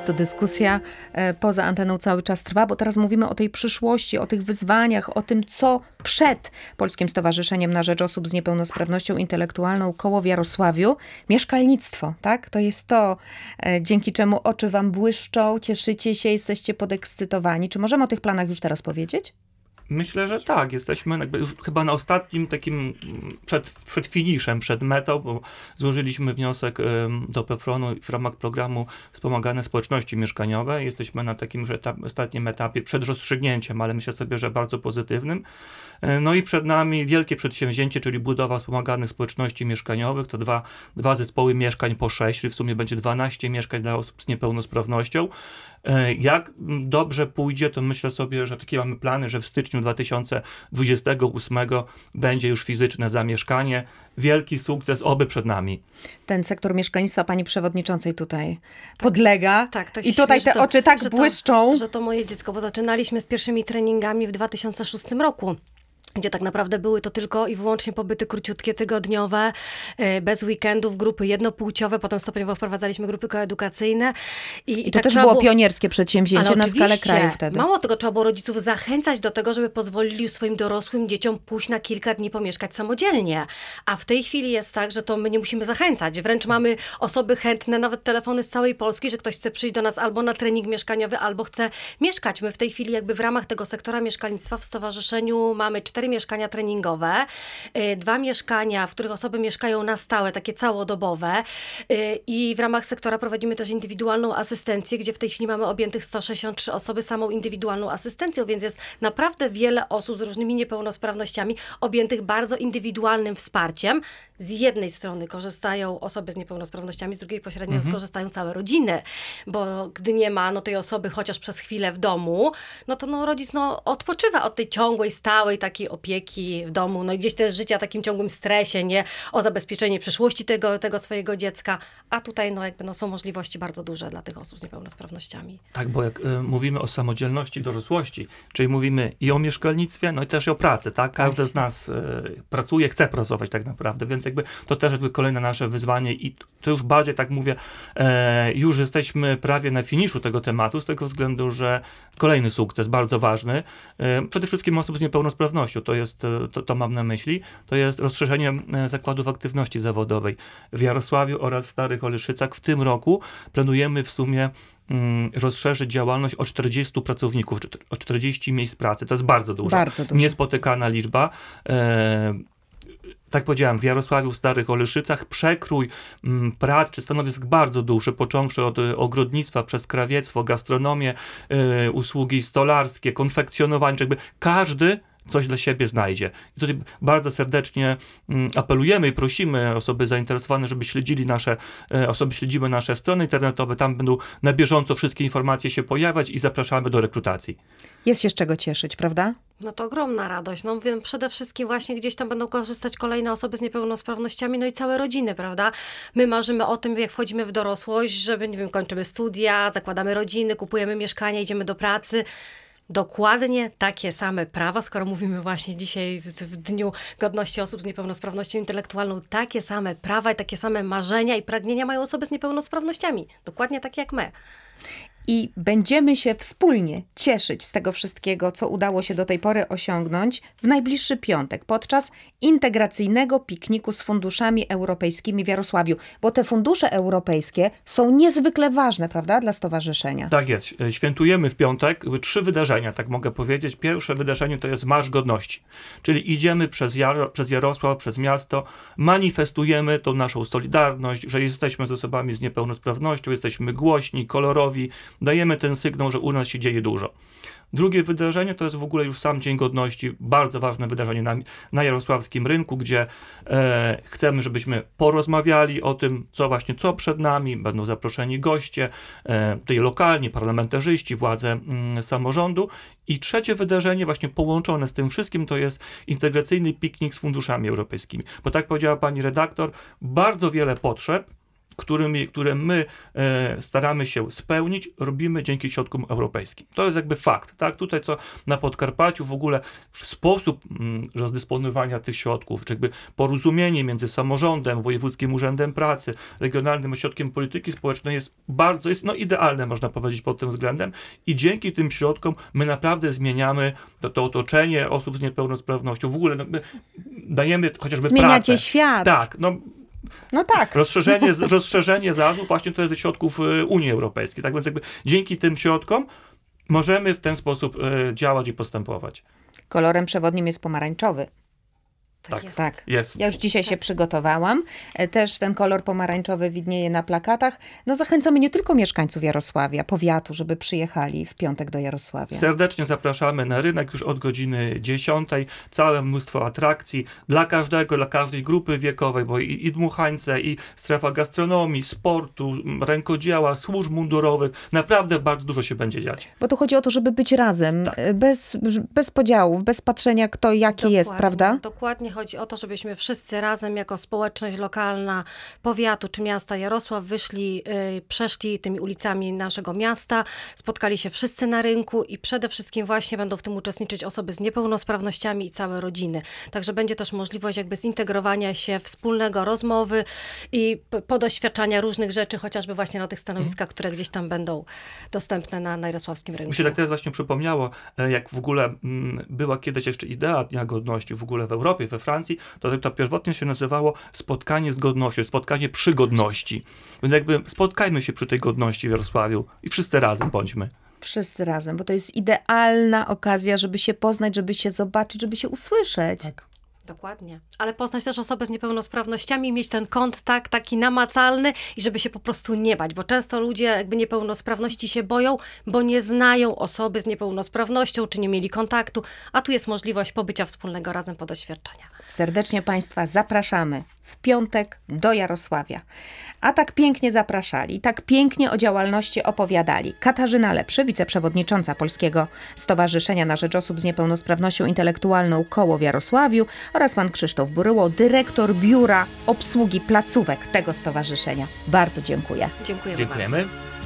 to dyskusja poza anteną cały czas trwa, bo teraz mówimy o tej przyszłości, o tych wyzwaniach, o tym, co przed Polskim Stowarzyszeniem na Rzecz Osób z Niepełnosprawnością Intelektualną koło w Jarosławiu. Mieszkalnictwo, tak? To jest to, dzięki czemu oczy wam błyszczą, cieszycie się, jesteście podekscytowani. Czy możemy o tych planach już teraz powiedzieć? Myślę, że tak. Jesteśmy jakby już chyba na ostatnim takim przed finiszem, przed metą, bo złożyliśmy wniosek do PFRON-u w ramach programu Wspomagane Społeczności Mieszkaniowe. Jesteśmy na takim już ostatnim etapie przed rozstrzygnięciem, ale myślę sobie, że bardzo pozytywnym. No i przed nami wielkie przedsięwzięcie, czyli budowa wspomaganych społeczności mieszkaniowych. To dwa zespoły mieszkań po 6, czyli w sumie będzie 12 mieszkań dla osób z niepełnosprawnością. Jak dobrze pójdzie, to myślę sobie, że takie mamy plany, że w styczniu 2028 będzie już fizyczne zamieszkanie. Wielki sukces oby przed nami. Ten sektor mieszkalnictwa pani przewodniczącej tutaj podlega. Tak, to i tutaj te oczy tak błyszczą. Że to moje dziecko, bo zaczynaliśmy z pierwszymi treningami w 2006 roku. Gdzie tak naprawdę były to tylko i wyłącznie pobyty króciutkie, tygodniowe, bez weekendów, grupy jednopłciowe, potem stopniowo wprowadzaliśmy grupy koedukacyjne. I to tak też było pionierskie przedsięwzięcie na skalę kraju wtedy. Mało tego, trzeba było rodziców zachęcać do tego, żeby pozwolili swoim dorosłym dzieciom pójść na kilka dni pomieszkać samodzielnie. A w tej chwili jest tak, że to my nie musimy zachęcać. Wręcz mamy osoby chętne, nawet telefony z całej Polski, że ktoś chce przyjść do nas albo na trening mieszkaniowy, albo chce mieszkać. My w tej chwili jakby w ramach tego sektora mieszkalnictwa w stowarzyszeniu mamy 4 mieszkania treningowe, 2 mieszkania, w których osoby mieszkają na stałe, takie całodobowe, i w ramach sektora prowadzimy też indywidualną asystencję, gdzie w tej chwili mamy objętych 163 osoby samą indywidualną asystencją, więc jest naprawdę wiele osób z różnymi niepełnosprawnościami objętych bardzo indywidualnym wsparciem. Z jednej strony korzystają osoby z niepełnosprawnościami, z drugiej pośrednio skorzystają całe rodziny, bo gdy nie ma tej osoby chociaż przez chwilę w domu, to rodzic odpoczywa od tej ciągłej, stałej takiej opieki w domu, i gdzieś też życia w takim ciągłym stresie, nie? O zabezpieczenie przyszłości tego swojego dziecka, a tutaj są możliwości bardzo duże dla tych osób z niepełnosprawnościami. Tak, bo jak mówimy o samodzielności dorosłości, czyli mówimy i o mieszkalnictwie, i też i o pracy, tak? Każdy z nas pracuje, chce pracować tak naprawdę, więc to też kolejne nasze wyzwanie i to już bardziej, tak mówię, już jesteśmy prawie na finiszu tego tematu, z tego względu, że kolejny sukces, bardzo ważny, przede wszystkim osób z niepełnosprawnością, to mam na myśli, to jest rozszerzenie zakładów aktywności zawodowej w Jarosławiu oraz w Starych Oleszycach. W tym roku planujemy w sumie rozszerzyć działalność o 40 pracowników, o 40 miejsc pracy. To jest bardzo dużo. Bardzo dużo. Niespotykana liczba. Tak powiedziałem, w Jarosławiu, w Starych Oleszycach przekrój prac czy stanowisk bardzo duży, począwszy od ogrodnictwa, przez krawiectwo, gastronomię, usługi stolarskie, konfekcjonowanie, każdy coś dla siebie znajdzie. I tutaj bardzo serdecznie apelujemy i prosimy osoby zainteresowane, żeby śledziły nasze strony internetowe. Tam będą na bieżąco wszystkie informacje się pojawiać i zapraszamy do rekrutacji. Jest się z czego cieszyć, prawda? To ogromna radość. Przede wszystkim właśnie gdzieś tam będą korzystać kolejne osoby z niepełnosprawnościami, i całe rodziny, prawda? My marzymy o tym, jak wchodzimy w dorosłość, żeby, kończymy studia, zakładamy rodziny, kupujemy mieszkania, idziemy do pracy. Dokładnie takie same prawa, skoro mówimy właśnie dzisiaj w Dniu Godności Osób z Niepełnosprawnością Intelektualną, takie same prawa i takie same marzenia i pragnienia mają osoby z niepełnosprawnościami. Dokładnie tak jak my. I będziemy się wspólnie cieszyć z tego wszystkiego, co udało się do tej pory osiągnąć w najbliższy piątek podczas integracyjnego pikniku z funduszami europejskimi w Jarosławiu. Bo te fundusze europejskie są niezwykle ważne, prawda, dla stowarzyszenia. Tak jest. Świętujemy w piątek 3 wydarzenia, tak mogę powiedzieć. Pierwsze wydarzenie to jest Marsz Godności. Czyli idziemy przez Jarosław, przez miasto, manifestujemy tą naszą solidarność, że jesteśmy z osobami z niepełnosprawnością, jesteśmy głośni, kolorowi, dajemy ten sygnał, że u nas się dzieje dużo. Drugie wydarzenie to jest w ogóle już sam Dzień Godności, bardzo ważne wydarzenie na Jarosławskim Rynku, gdzie chcemy, żebyśmy porozmawiali o tym, co przed nami, będą zaproszeni goście, tutaj lokalni, parlamentarzyści, władze samorządu. I trzecie wydarzenie właśnie połączone z tym wszystkim to jest integracyjny piknik z funduszami europejskimi. Bo tak powiedziała pani redaktor, bardzo wiele potrzeb, które my staramy się spełnić, robimy dzięki środkom europejskim. To jest jakby fakt, tak? Tutaj co na Podkarpaciu w ogóle sposób rozdysponowania tych środków, czy jakby porozumienie między samorządem, Wojewódzkim Urzędem Pracy, Regionalnym Ośrodkiem Polityki Społecznej jest idealne, można powiedzieć, pod tym względem i dzięki tym środkom my naprawdę zmieniamy to otoczenie osób z niepełnosprawnością. W ogóle dajemy chociażby Zmieniacie pracę. świat. Tak, No tak. rozszerzenie ZAD-u właśnie to jest ze środków Unii Europejskiej. Tak więc jakby dzięki tym środkom możemy w ten sposób działać i postępować. Kolorem przewodnim jest pomarańczowy. Tak. Jest. Tak. Jest. Ja już dzisiaj się przygotowałam. Też ten kolor pomarańczowy widnieje na plakatach. No zachęcamy nie tylko mieszkańców Jarosławia, powiatu, żeby przyjechali w piątek do Jarosławia. Serdecznie zapraszamy na rynek już od godziny 10. Całe mnóstwo atrakcji dla każdej grupy wiekowej, bo i dmuchańce, i strefa gastronomii, sportu, rękodzieła, służb mundurowych. Naprawdę bardzo dużo się będzie dziać. Bo tu chodzi o to, żeby być razem, bez podziałów, bez patrzenia kto jaki jest, prawda? Dokładnie chodzi o to, żebyśmy wszyscy razem jako społeczność lokalna powiatu czy miasta Jarosław przeszli tymi ulicami naszego miasta, spotkali się wszyscy na rynku i przede wszystkim właśnie będą w tym uczestniczyć osoby z niepełnosprawnościami i całe rodziny. Także będzie też możliwość jakby zintegrowania się, wspólnego rozmowy i podoświadczania różnych rzeczy, chociażby właśnie na tych stanowiskach, które gdzieś tam będą dostępne na jarosławskim rynku. Mi się tak teraz właśnie przypomniało, jak w ogóle była kiedyś jeszcze idea Dnia Godności w ogóle w Europie, we Francji, to pierwotnie się nazywało spotkanie z godnością, spotkanie przy godności. Więc jakby spotkajmy się przy tej godności w Jarosławiu i wszyscy razem bądźmy. Wszyscy razem, bo to jest idealna okazja, żeby się poznać, żeby się zobaczyć, żeby się usłyszeć. Tak. Dokładnie. Ale poznać też osoby z niepełnosprawnościami, mieć ten kontakt taki namacalny i żeby się po prostu nie bać, bo często ludzie jakby niepełnosprawności się boją, bo nie znają osoby z niepełnosprawnością, czy nie mieli kontaktu, a tu jest możliwość pobycia wspólnego razem po doświadczenia. Serdecznie Państwa zapraszamy w piątek do Jarosławia. A tak pięknie zapraszali, tak pięknie o działalności opowiadali Katarzyna Lepszy, wiceprzewodnicząca Polskiego Stowarzyszenia na Rzecz Osób z Niepełnosprawnością Intelektualną Koło w Jarosławiu oraz pan Krzysztof Buryło, dyrektor Biura Obsługi Placówek tego stowarzyszenia. Bardzo dziękuję. Dziękujemy bardzo. Dziękujemy.